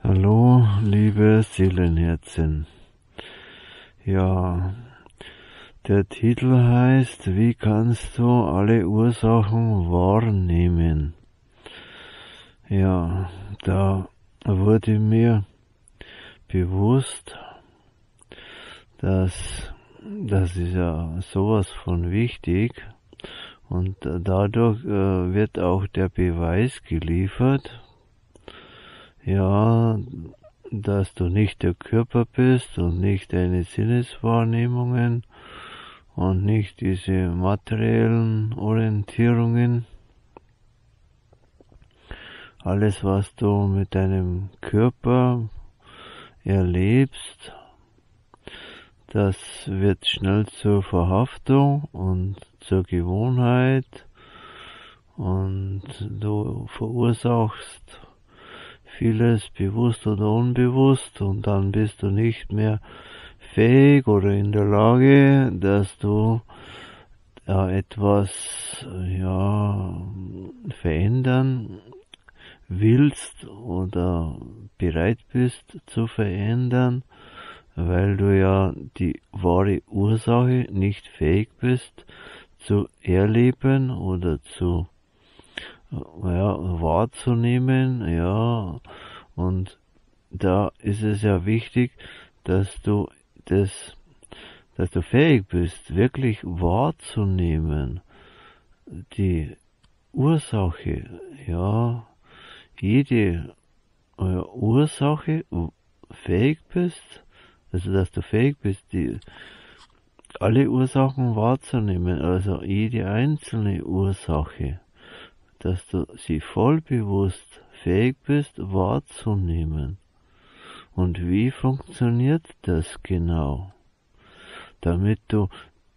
Hallo, liebe Seelenherzen. Ja, der Titel heißt, wie kannst du alle Ursachen wahrnehmen? Ja, da wurde mir bewusst, dass das ist ja sowas von wichtig und dadurch wird auch der Beweis geliefert, ja, dass du nicht der Körper bist und nicht deine Sinneswahrnehmungen und nicht diese materiellen Orientierungen. Alles, was du mit deinem Körper erlebst, das wird schnell zur Verhaftung und zur Gewohnheit und du verursachst vieles bewusst oder unbewusst und dann bist du nicht mehr fähig oder in der Lage, dass du etwas verändern willst oder bereit bist zu verändern, weil du ja die wahre Ursache nicht fähig bist zu erleben oder zu wahrzunehmen, ja, und da ist es ja wichtig, dass du fähig bist, wirklich wahrzunehmen, die Ursache, ja, jede Ursache fähig bist, also dass du fähig bist, alle Ursachen wahrzunehmen, also jede einzelne Ursache, dass du sie voll bewusst fähig bist wahrzunehmen. Und wie funktioniert das genau? Damit du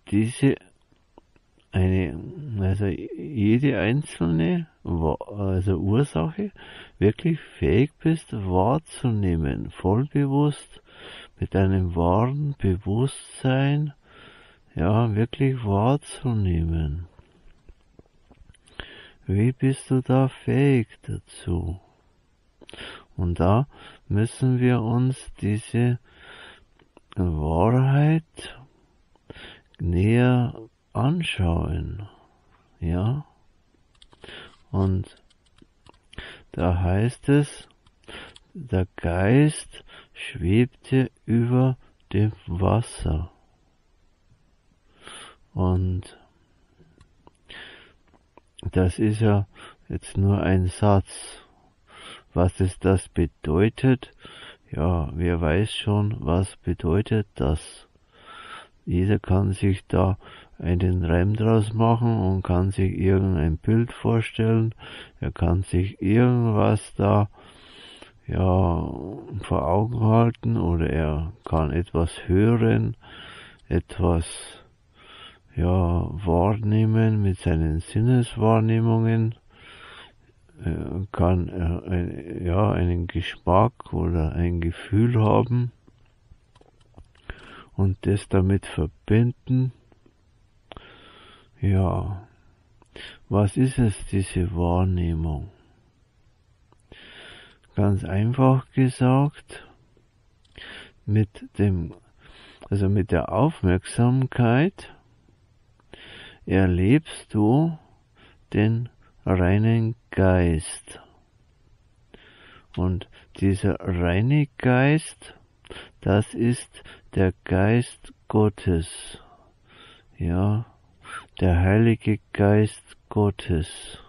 jede einzelne Ursache wirklich fähig bist wahrzunehmen, voll bewusst, mit einem wahren Bewusstsein, ja, wirklich wahrzunehmen. Wie bist du da fähig dazu? Und da müssen wir uns diese Wahrheit näher anschauen, ja? Und da heißt es, der Geist schwebte über dem Wasser. Und das ist ja jetzt nur ein Satz. Was es das bedeutet, ja, wer weiß schon, was bedeutet das. Jeder kann sich da einen Reim draus machen und kann sich irgendein Bild vorstellen. Er kann sich irgendwas da, ja, vor Augen halten oder er kann etwas hören, etwas, ja, wahrnehmen mit seinen Sinneswahrnehmungen. Kann einen Geschmack oder ein Gefühl haben und das damit verbinden. Ja, was ist es, diese Wahrnehmung? Ganz einfach gesagt, mit der Aufmerksamkeit erlebst du den reinen Geist. Und dieser reine Geist, das ist der Geist Gottes. Ja, der Heilige Geist Gottes.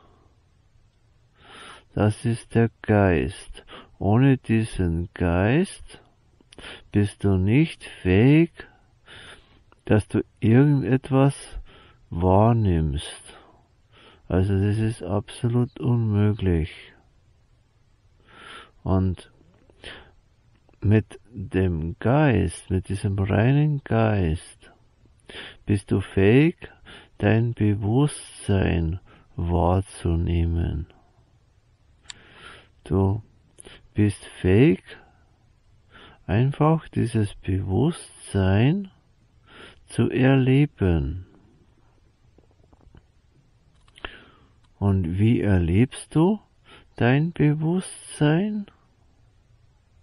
Das ist der Geist. Ohne diesen Geist bist du nicht fähig, dass du irgendetwas wahrnimmst. Also das ist absolut unmöglich. Und mit dem Geist, mit diesem reinen Geist, bist du fähig, dein Bewusstsein wahrzunehmen. Du bist fähig, einfach dieses Bewusstsein zu erleben. Und wie erlebst du dein Bewusstsein?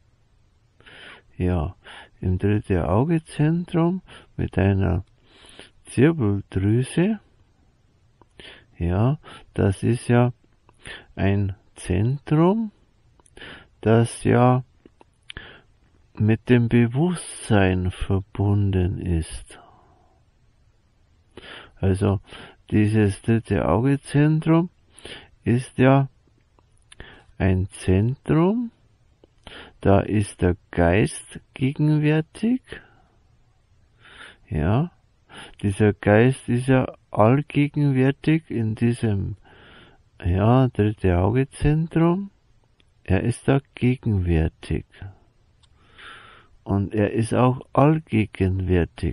Ja, im dritten Augezentrum mit einer Zirbeldrüse, ja, das ist ja ein Zentrum, das ja mit dem Bewusstsein verbunden ist. Also dieses dritte Augezentrum ist ja ein Zentrum, da ist der Geist gegenwärtig. Ja, dieser Geist ist ja allgegenwärtig in diesem, ja, dritte Augezentrum. Er ist da gegenwärtig. Und er ist auch allgegenwärtig.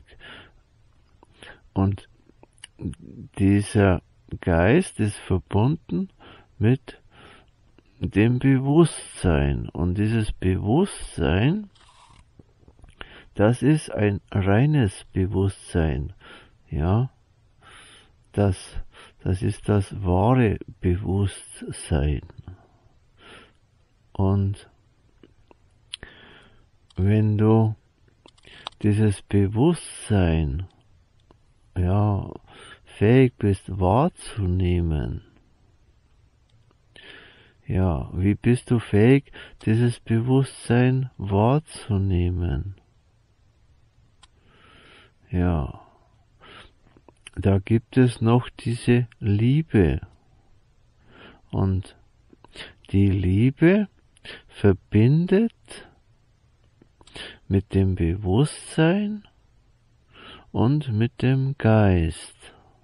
Und dieser Geist ist verbunden mit dem Bewusstsein. Und dieses Bewusstsein, das ist ein reines Bewusstsein. Ja, das ist das wahre Bewusstsein. Und wenn du dieses Bewusstsein, ja, fähig bist wahrzunehmen, ja, wie bist du fähig, dieses Bewusstsein wahrzunehmen? Ja, da gibt es noch diese Liebe. Und die Liebe verbindet mit dem Bewusstsein und mit dem Geist.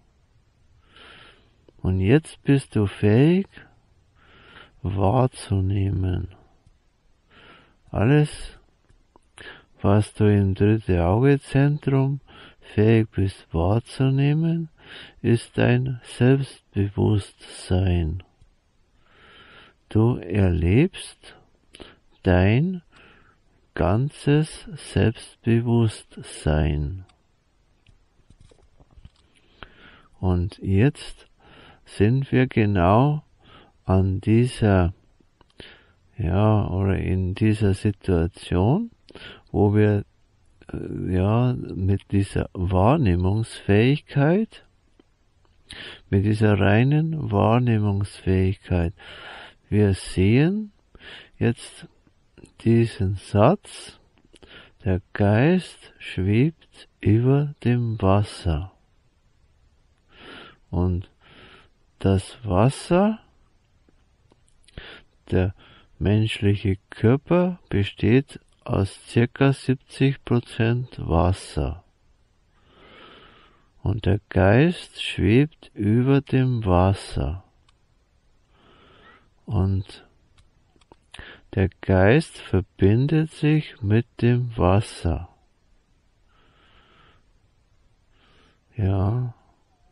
Und jetzt bist du fähig, wahrzunehmen. Alles, was du im dritten Augezentrum fähig bist wahrzunehmen, ist dein Selbstbewusstsein. Du erlebst dein ganzes Selbstbewusstsein. Und jetzt sind wir genau an dieser, ja, oder in dieser Situation, wo wir, ja, mit dieser Wahrnehmungsfähigkeit, mit dieser reinen Wahrnehmungsfähigkeit, wir sehen jetzt diesen Satz, der Geist schwebt über dem Wasser. Und das Wasser, der menschliche Körper besteht aus ca. 70% Wasser. Und der Geist schwebt über dem Wasser. Und der Geist verbindet sich mit dem Wasser. Ja.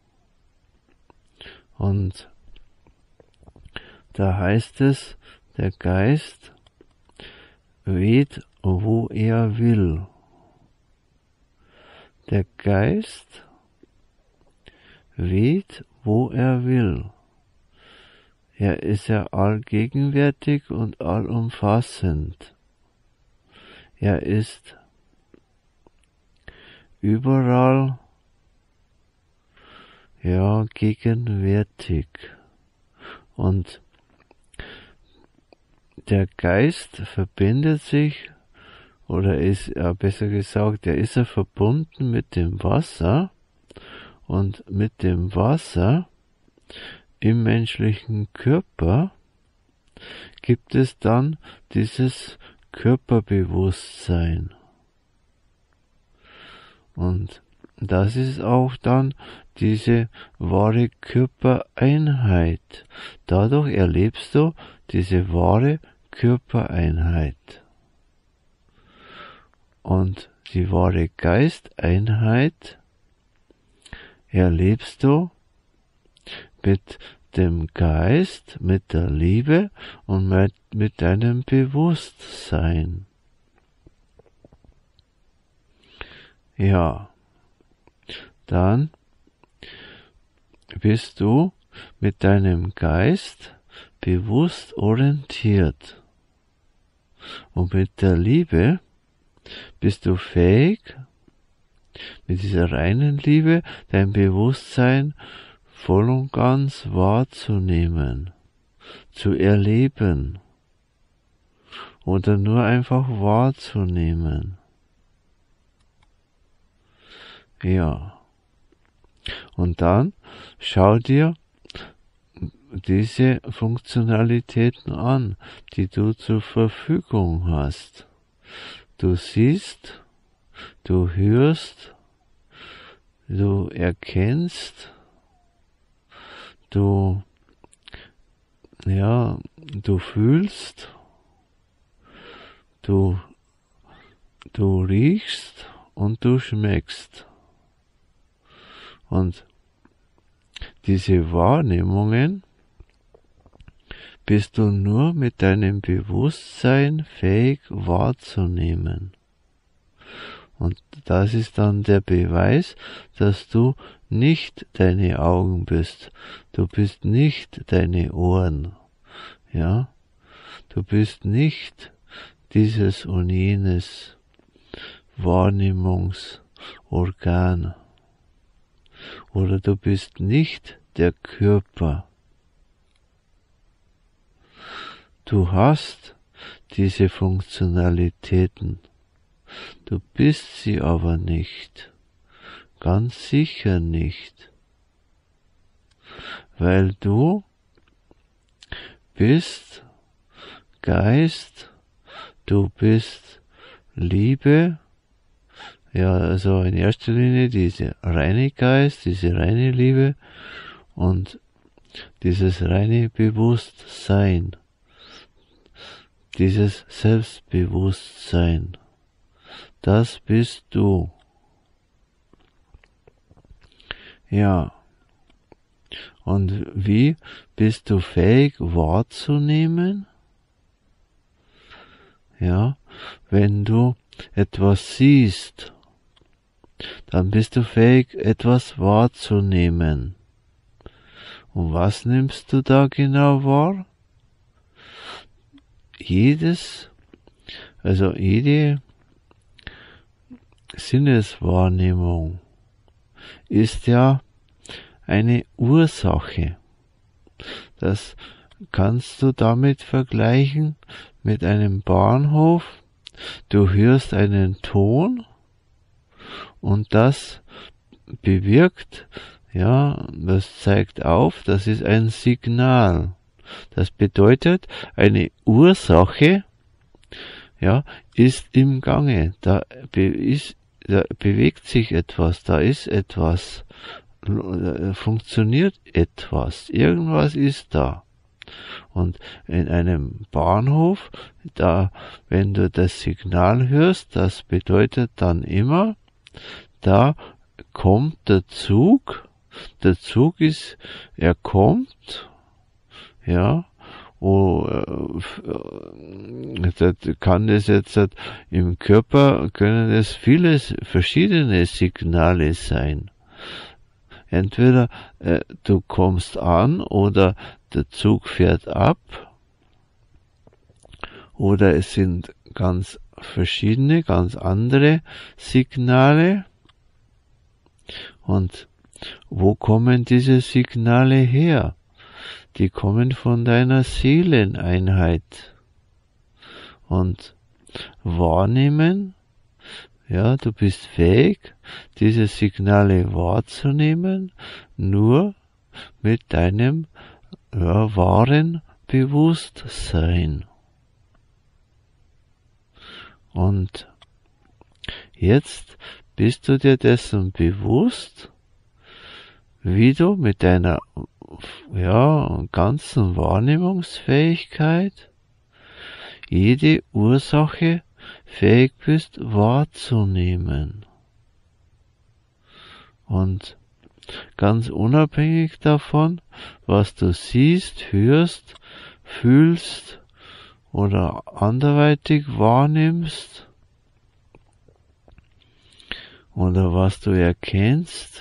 Und da heißt es, der Geist weht, wo er will. Der Geist weht, wo er will. Er ist ja allgegenwärtig und allumfassend. Er ist überall, ja, gegenwärtig. Und der Geist verbindet sich, oder ist, besser gesagt, er ist ja verbunden mit dem Wasser, und mit dem Wasser im menschlichen Körper gibt es dann dieses Körperbewusstsein. Und das ist auch dann diese wahre Körpereinheit. Dadurch erlebst du diese wahre Körpereinheit. Und die wahre Geisteinheit erlebst du mit dem Geist, mit der Liebe und mit deinem Bewusstsein. Ja, dann bist du mit deinem Geist bewusst orientiert. Und mit der Liebe bist du fähig, mit dieser reinen Liebe dein Bewusstsein voll und ganz wahrzunehmen, zu erleben oder nur einfach wahrzunehmen. Ja. Und dann schau dir diese Funktionalitäten an, die du zur Verfügung hast. Du siehst, du hörst, du erkennst, du fühlst, du riechst und du schmeckst. Und diese Wahrnehmungen bist du nur mit deinem Bewusstsein fähig wahrzunehmen. Und das ist dann der Beweis, dass du nicht deine Augen bist. Du bist nicht deine Ohren. Ja? Du bist nicht dieses und jenes Wahrnehmungsorgan. Oder du bist nicht der Körper. Du hast diese Funktionalitäten. Du bist sie aber nicht. Ganz sicher nicht. Weil du bist Geist, du bist Liebe, ja, also in erster Linie diese reine Geist, diese reine Liebe und dieses reine Bewusstsein, dieses Selbstbewusstsein, das bist du. Ja. Und wie bist du fähig wahrzunehmen? Ja, wenn du etwas siehst, dann bist du fähig, etwas wahrzunehmen. Und was nimmst du da genau wahr? Jede Sinneswahrnehmung ist ja eine Ursache. Das kannst du damit vergleichen mit einem Bahnhof. Du hörst einen Ton und das bewirkt, ja, das zeigt auf, das ist ein Signal. Das bedeutet, eine Ursache, ja, ist im Gange. Da bewegt sich etwas, da ist etwas, funktioniert etwas, irgendwas ist da. Und in einem Bahnhof, da, wenn du das Signal hörst, das bedeutet dann immer, da kommt der Zug ist, er kommt, ja, kann es jetzt im Körper, können es vieles verschiedene Signale sein. Entweder du kommst an oder der Zug fährt ab oder es sind ganz verschiedene, ganz andere Signale. Und wo kommen diese Signale her? Die kommen von deiner Seeleneinheit. Und wahrnehmen, ja, du bist fähig, diese Signale wahrzunehmen, nur mit deinem wahren Bewusstsein. Und jetzt bist du dir dessen bewusst, wie du mit deiner ganzen Wahrnehmungsfähigkeit jede Ursache fähig bist wahrzunehmen. Und ganz unabhängig davon, was du siehst, hörst, fühlst oder anderweitig wahrnimmst oder was du erkennst,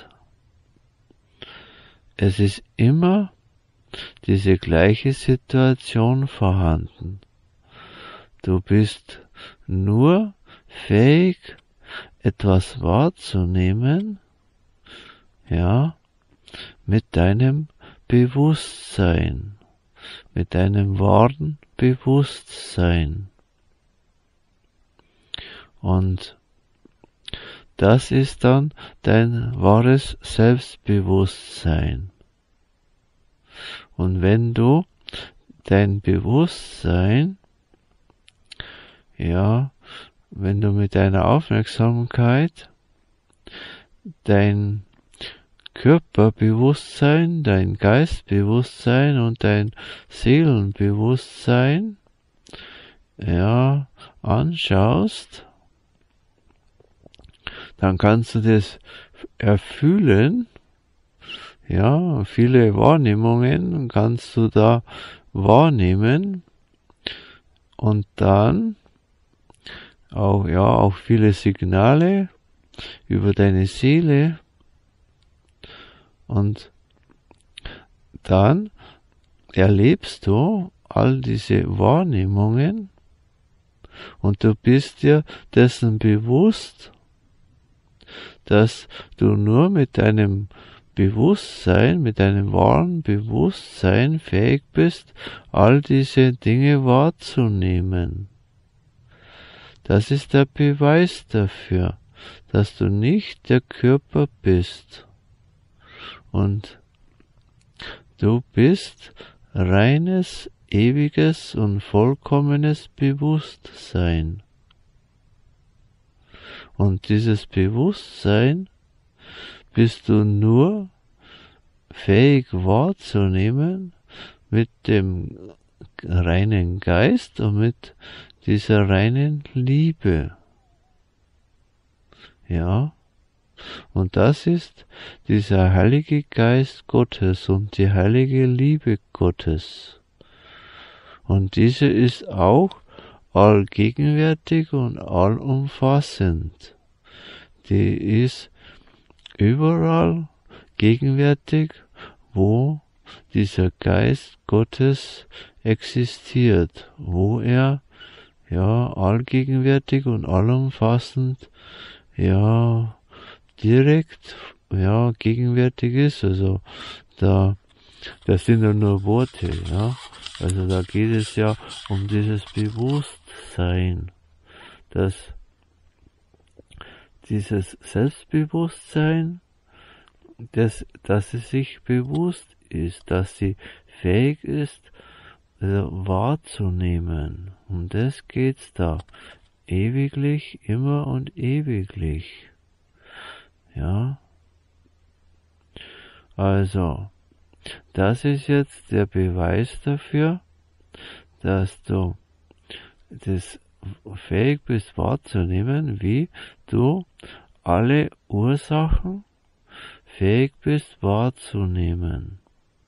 es ist immer diese gleiche Situation vorhanden. Du bist nur fähig, etwas wahrzunehmen, ja, mit deinem Bewusstsein, mit deinem wahren Bewusstsein. Und das ist dann dein wahres Selbstbewusstsein. Und wenn du dein Bewusstsein, ja, wenn du mit deiner Aufmerksamkeit dein Körperbewusstsein, dein Geistbewusstsein und dein Seelenbewusstsein, ja, anschaust, dann kannst du das erfühlen, ja, viele Wahrnehmungen kannst du da wahrnehmen und dann auch viele Signale über deine Seele und dann erlebst du all diese Wahrnehmungen und du bist dir dessen bewusst, dass du nur mit deinem Bewusstsein, mit deinem wahren Bewusstsein fähig bist, all diese Dinge wahrzunehmen. Das ist der Beweis dafür, dass du nicht der Körper bist. Und du bist reines, ewiges und vollkommenes Bewusstsein. Und dieses Bewusstsein bist du nur fähig wahrzunehmen mit dem reinen Geist und mit dieser reinen Liebe. Ja, und das ist dieser Heilige Geist Gottes und die heilige Liebe Gottes. Und diese ist auch allgegenwärtig und allumfassend. Die ist überall gegenwärtig, wo dieser Geist Gottes existiert, wo er ja allgegenwärtig und allumfassend ja direkt ja gegenwärtig ist. Also das sind ja nur Worte, ja. Also da geht es ja um dieses Bewusstsein, dass dieses Selbstbewusstsein, dass sie sich bewusst ist, dass sie fähig ist, wahrzunehmen. Um das geht's da. Ewiglich, immer und ewiglich. Ja. Also, das ist jetzt der Beweis dafür, dass du das fähig bist wahrzunehmen, wie du alle Ursachen fähig bist wahrzunehmen.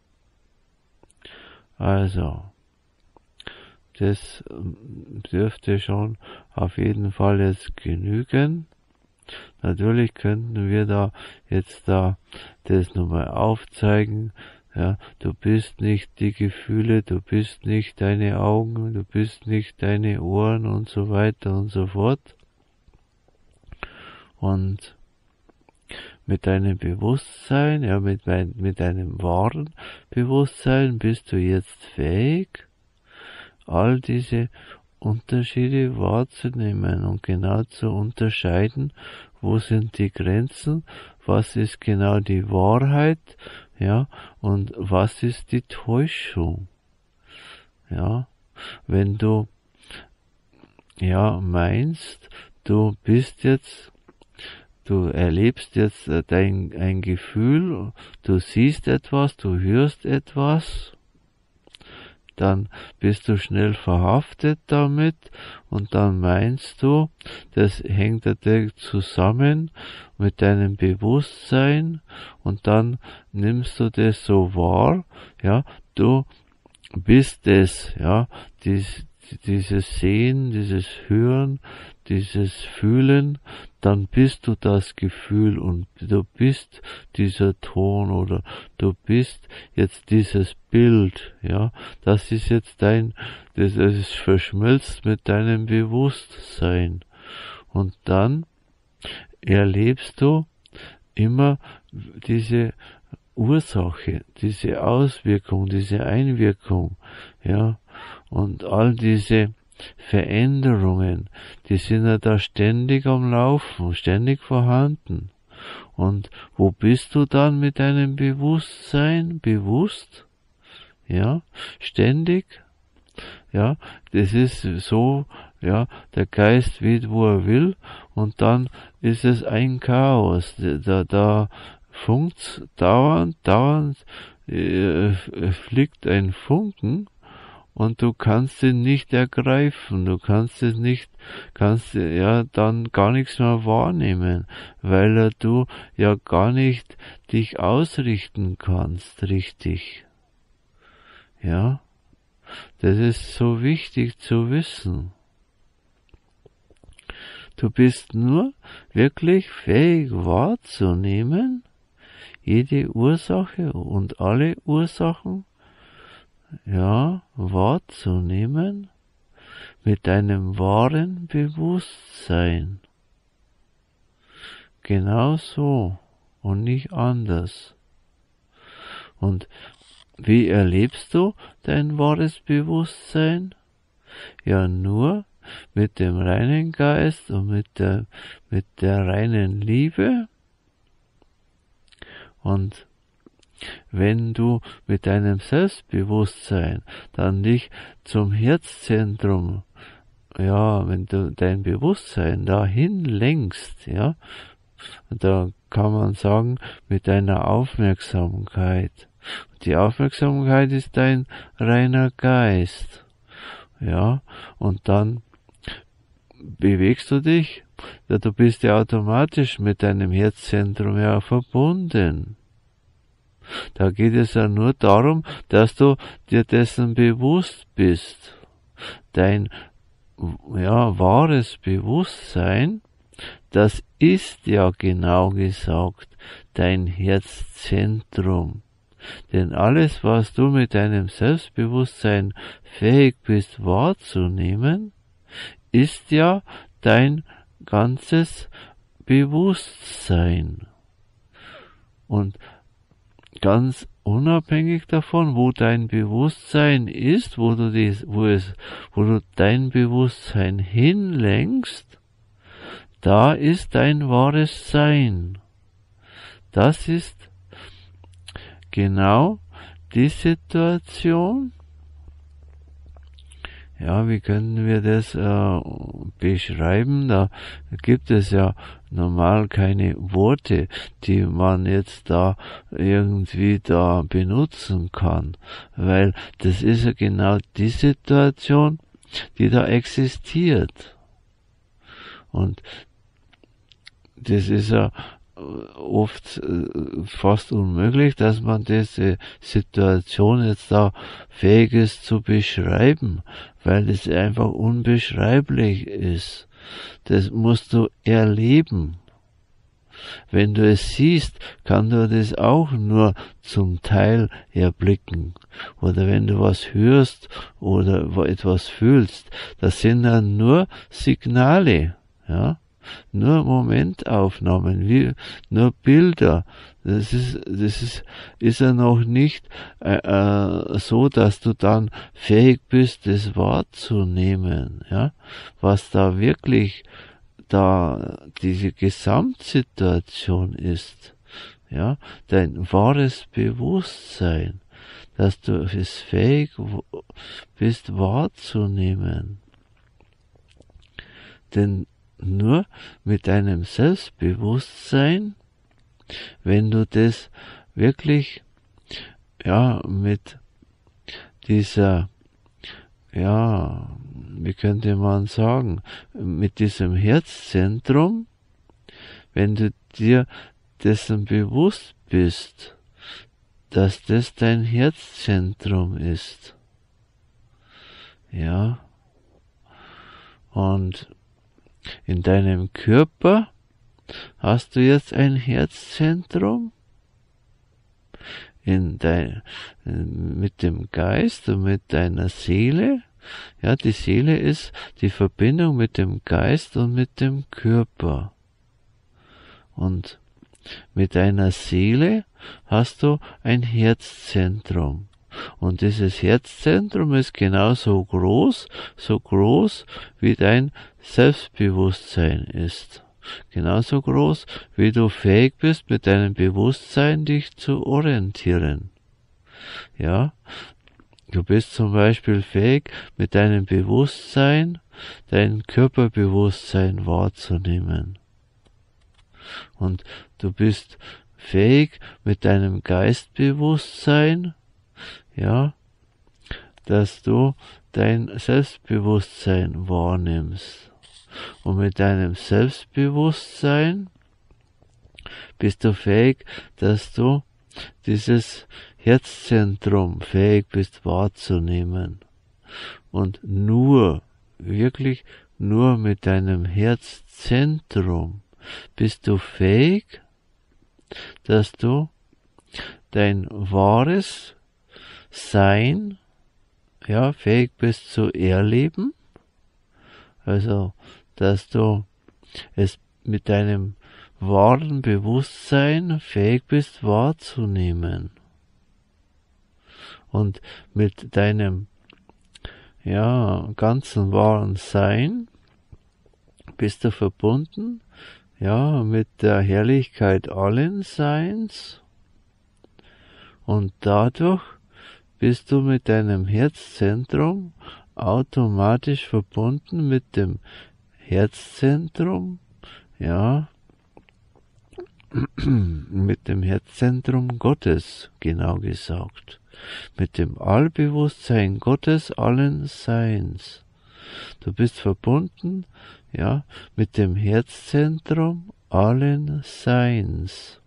Also, das dürfte schon auf jeden Fall jetzt genügen. Natürlich könnten wir da jetzt das nochmal aufzeigen. Ja, du bist nicht die Gefühle, du bist nicht deine Augen, du bist nicht deine Ohren und so weiter und so fort. Und mit deinem Bewusstsein, ja, mit deinem wahren Bewusstsein bist du jetzt fähig, all diese Unterschiede wahrzunehmen und genau zu unterscheiden, wo sind die Grenzen, was ist genau die Wahrheit, ja, und was ist die Täuschung. Ja, wenn du ja meinst, du erlebst jetzt ein Gefühl, du siehst etwas, du hörst etwas, dann bist du schnell verhaftet damit und dann meinst du, das hängt direkt zusammen mit deinem Bewusstsein und dann nimmst du das so wahr, ja, du bist es, ja, dieses Sehen, dieses Hören, dieses Fühlen, dann bist du das Gefühl und du bist dieser Ton oder du bist jetzt dieses Bild, ja, das ist jetzt das ist verschmilzt mit deinem Bewusstsein Und dann erlebst du immer diese Ursache, diese Auswirkung, diese Einwirkung, ja, und all diese Veränderungen, die sind ja da ständig am Laufen, ständig vorhanden. Und wo bist du dann mit deinem Bewusstsein? Bewusst? Ja, ständig? Ja, das ist so, ja, der Geist weht, wo er will, und dann ist es ein Chaos. Da funkt's dauernd fliegt ein Funken, und du kannst ihn nicht ergreifen, du kannst ja dann gar nichts mehr wahrnehmen, weil du ja gar nicht dich ausrichten kannst, richtig. Ja, das ist so wichtig zu wissen. Du bist nur wirklich fähig wahrzunehmen, jede Ursache und alle Ursachen, ja, wahrzunehmen mit deinem wahren Bewusstsein. Genau so und nicht anders. Und wie erlebst du dein wahres Bewusstsein? Ja, nur mit dem reinen Geist und mit der reinen Liebe. Und wenn du mit deinem Selbstbewusstsein dann dich zum Herzzentrum, ja, wenn du dein Bewusstsein dahin lenkst, ja, da kann man sagen, mit deiner Aufmerksamkeit. Die Aufmerksamkeit ist dein reiner Geist, ja, und dann bewegst du dich, ja, du bist ja automatisch mit deinem Herzzentrum ja verbunden. Da geht es ja nur darum, dass du dir dessen bewusst bist. Dein, ja, wahres Bewusstsein, das ist ja genau gesagt dein Herzzentrum. Denn alles, was du mit deinem Selbstbewusstsein fähig bist wahrzunehmen, ist ja dein ganzes Bewusstsein. Und ganz unabhängig davon, wo dein Bewusstsein ist, wo du dein Bewusstsein hinlenkst, da ist dein wahres Sein. Das ist genau die Situation. Ja, wie können wir das beschreiben? Da gibt es ja normal keine Worte, die man jetzt da irgendwie da benutzen kann, weil das ist ja genau die Situation, die da existiert. Und das ist ja oft fast unmöglich, dass man diese Situation jetzt da fähig ist zu beschreiben, weil es einfach unbeschreiblich ist. Das musst du erleben. Wenn du es siehst, kannst du das auch nur zum Teil erblicken. Oder wenn du was hörst oder etwas fühlst, das sind dann nur Signale, ja. Nur Momentaufnahmen, nur Bilder. Das ist ja noch nicht so, dass du dann fähig bist, das wahrzunehmen, ja, was da wirklich da diese Gesamtsituation ist, ja, dein wahres Bewusstsein, dass du es fähig bist wahrzunehmen. Denn nur mit deinem Selbstbewusstsein, wenn du das wirklich, ja, mit dieser, ja, wie könnte man sagen, mit diesem Herzzentrum, wenn du dir dessen bewusst bist, dass das dein Herzzentrum ist, ja, und in deinem Körper hast du jetzt ein Herzzentrum, mit dem Geist und mit deiner Seele Ja, die Seele ist die Verbindung mit dem Geist und mit dem Körper. Und mit deiner Seele hast du ein Herzzentrum. Und dieses Herzzentrum ist genauso groß, so groß wie dein Selbstbewusstsein ist. Genauso groß, wie du fähig bist, mit deinem Bewusstsein dich zu orientieren. Ja, du bist zum Beispiel fähig, mit deinem Bewusstsein dein Körperbewusstsein wahrzunehmen. Und du bist fähig, mit deinem Geistbewusstsein, ja, dass du dein Selbstbewusstsein wahrnimmst. Und mit deinem Selbstbewusstsein bist du fähig, dass du dieses Herzzentrum fähig bist wahrzunehmen. Und wirklich nur mit deinem Herzzentrum bist du fähig, dass du dein wahres Sein, ja, fähig bist zu erleben. Also, dass du es mit deinem wahren Bewusstsein fähig bist wahrzunehmen. Und mit deinem, ja, ganzen wahren Sein bist du verbunden, ja, mit der Herrlichkeit allen Seins. Und dadurch bist du mit deinem Herzzentrum automatisch verbunden mit dem Herzzentrum, ja, mit dem Herzzentrum Gottes, genau gesagt, mit dem Allbewusstsein Gottes allen Seins. Du bist verbunden, ja, mit dem Herzzentrum allen Seins.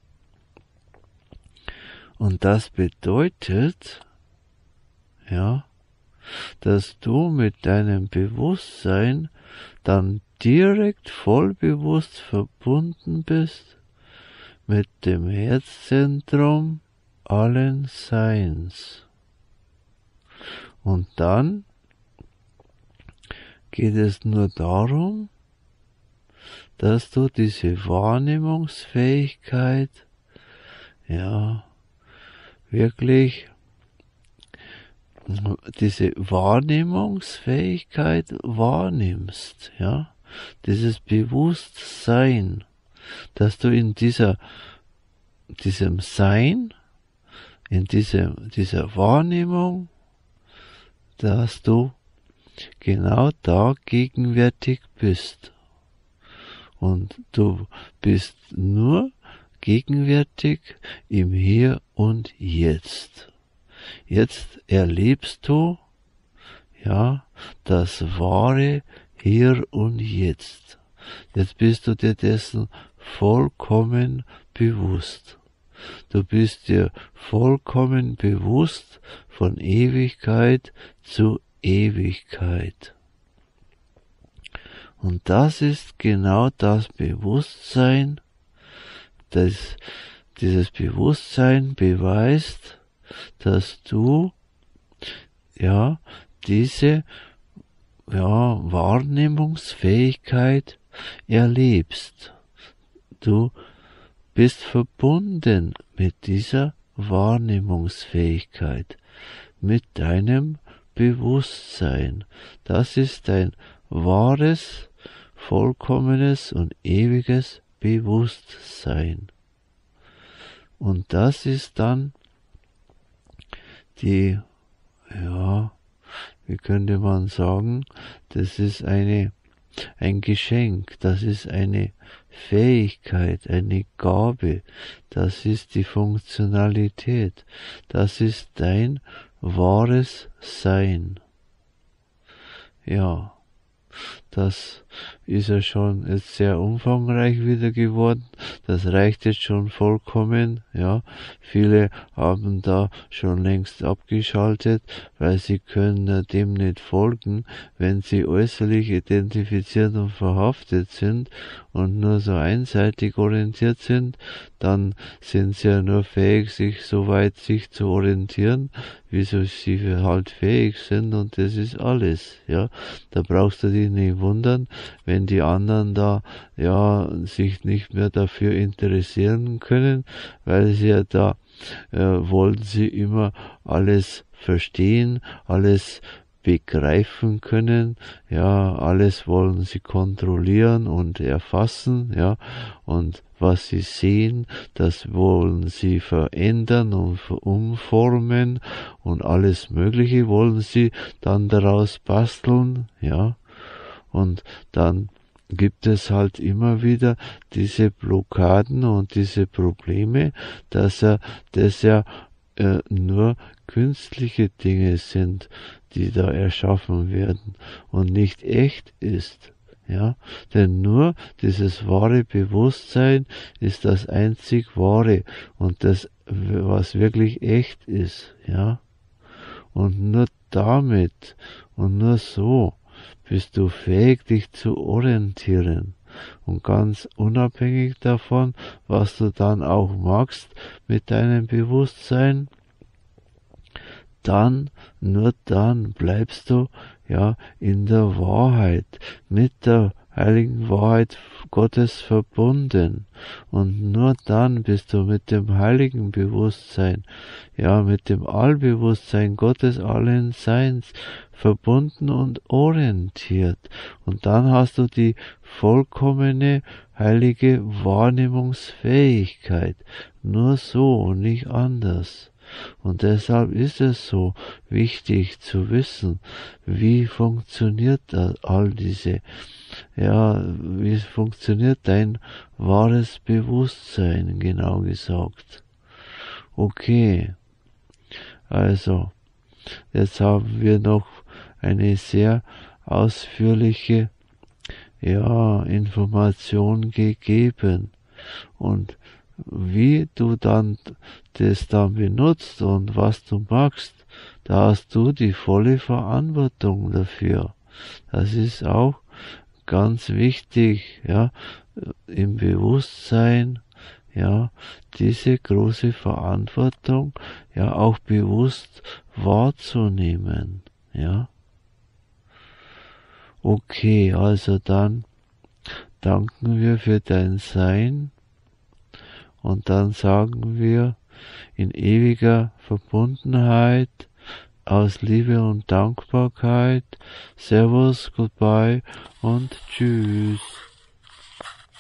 Und das bedeutet, ja, dass du mit deinem Bewusstsein dann direkt vollbewusst verbunden bist mit dem Herzzentrum allen Seins. Und dann geht es nur darum, dass du diese Wahrnehmungsfähigkeit, ja, wirklich diese Wahrnehmungsfähigkeit wahrnimmst, ja, dieses Bewusstsein, dass du in diesem Sein, in dieser Wahrnehmung, dass du genau da gegenwärtig bist. Und du bist nur gegenwärtig im Hier und Jetzt. Jetzt erlebst du, ja, das wahre Hier und Jetzt. Jetzt bist du dir dessen vollkommen bewusst. Du bist dir vollkommen bewusst von Ewigkeit zu Ewigkeit. Und das ist genau das Bewusstsein, dieses Bewusstsein beweist, dass du, ja, diese, ja, Wahrnehmungsfähigkeit erlebst. Du bist verbunden mit dieser Wahrnehmungsfähigkeit, mit deinem Bewusstsein. Das ist dein wahres, vollkommenes und ewiges Bewusstsein. Und das ist dann die, ja, wie könnte man sagen, das ist ein Geschenk, das ist eine Fähigkeit, eine Gabe, das ist die Funktionalität, das ist dein wahres Sein. Ja, das ist ja schon jetzt sehr umfangreich wieder geworden. Das reicht jetzt schon vollkommen, ja. Viele haben da schon längst abgeschaltet, weil sie können dem nicht folgen, wenn sie äußerlich identifiziert und verhaftet sind und nur so einseitig orientiert sind, dann sind sie ja nur fähig, sich so weit sich zu orientieren, wieso sie halt fähig sind, und das ist alles, ja. Da brauchst du dich nicht wundern, wenn die anderen da, ja, sich nicht mehr dafür interessieren können, weil sie ja da, wollen sie immer alles verstehen, alles begreifen können, ja, alles wollen sie kontrollieren und erfassen, ja, und was sie sehen, das wollen sie verändern und umformen und alles Mögliche wollen sie dann daraus basteln, ja, und dann gibt es halt immer wieder diese Blockaden und diese Probleme, dass das ja nur künstliche Dinge sind, die da erschaffen werden und nicht echt ist. Ja, denn nur dieses wahre Bewusstsein ist das einzig wahre und das, was wirklich echt ist. Ja, und nur damit und nur so bist du fähig, dich zu orientieren. Und ganz unabhängig davon, was du dann auch machst mit deinem Bewusstsein, nur dann bleibst du, ja, in der Wahrheit, mit der heiligen Wahrheit Gottes verbunden. Und nur dann bist du mit dem heiligen Bewusstsein, ja, mit dem Allbewusstsein Gottes allen Seins verbunden und orientiert. Und dann hast du die vollkommene heilige Wahrnehmungsfähigkeit. Nur so und nicht anders. Und deshalb ist es so wichtig zu wissen, wie funktioniert all diese, ja, wie funktioniert dein wahres Bewusstsein, genau gesagt. Okay, also, jetzt haben wir noch eine sehr ausführliche, ja, Information gegeben. Und wie du dann das dann benutzt und was du machst, da hast du die volle Verantwortung dafür. Das ist auch ganz wichtig, ja, im Bewusstsein, ja, diese große Verantwortung, ja, auch bewusst wahrzunehmen, ja. Okay, also dann danken wir für dein Sein. Und dann sagen wir in ewiger Verbundenheit, aus Liebe und Dankbarkeit, Servus, Goodbye und Tschüss.